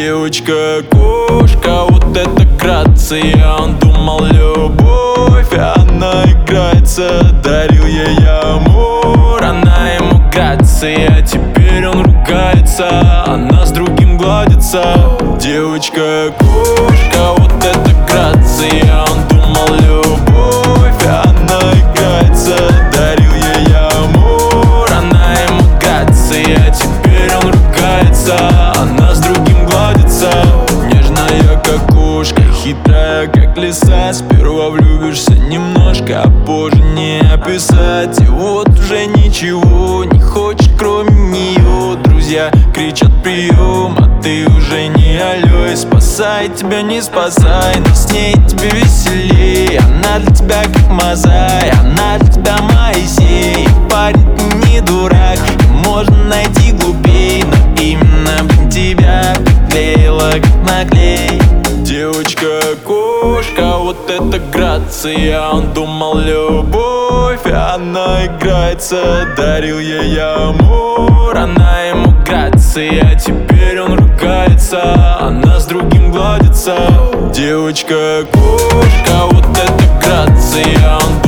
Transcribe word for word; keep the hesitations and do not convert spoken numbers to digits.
Девочка-кошка, вот это грация. Он думал любовь, а она играется. Дарил ей амур, она ему грация. Теперь он ругается, она с другим гладится. Девочка-кошка, вот это грация. Он думал любовь, а она играется. Дарил ей амур, она ему грация. Теперь он ругается, она с другим гладится. Нежная как кошка, хитрая как лиса. Сперва влюбишься немножко, а позже не описать. И вот уже ничего не хочешь, кроме нее. Друзья кричат прием, а ты уже не алло. И спасай тебя, не спасай, но с ней тебе веселей. Она для тебя как Мазай, она для тебя Моисей. Парень, ты не дурак, и можно найти глупей, но именно блин, тебя приклеила как наклей. Девочка-кошка, вот это грация. Он думал любовь, а она играется. Дарил ей амур, она ему грация. Теперь он ругается, она с другим гладится. Девочка-кошка, вот это грация. Он